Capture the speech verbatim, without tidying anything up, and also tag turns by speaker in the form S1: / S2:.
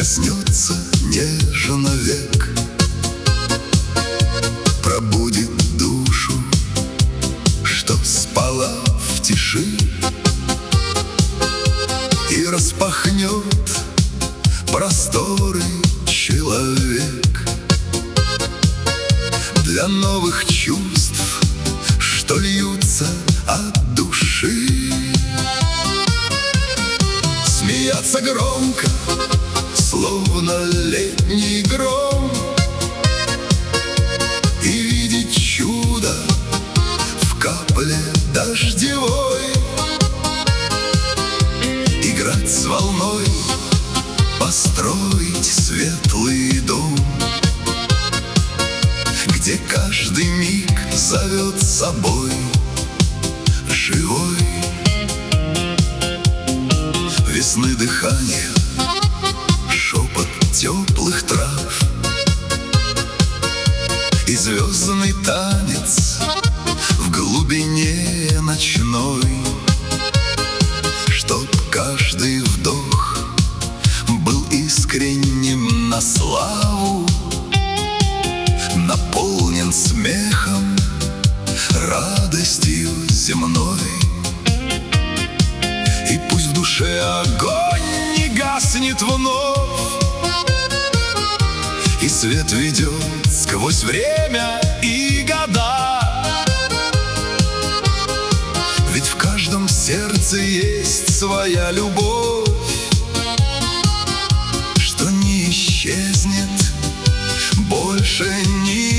S1: коснется нежно век, пробудит душу, что спала в тиши, и распахнет просторы человек для новых чувств, что льются от души. Смеяться громко, словно летний гром, и видеть чудо в капле дождевой, играть с волной, построить светлый дом, где каждый миг зовет с собой живой. Весны дыхание, шепот теплых трав и звездный танец в глубине ночной, чтоб каждый вдох был искренним на славу, наполнен смехом, радостью земной. И пусть в душе огонь не гаснет вновь, и свет ведет сквозь время и года, ведь в каждом сердце есть своя любовь, что не исчезнет больше никогда.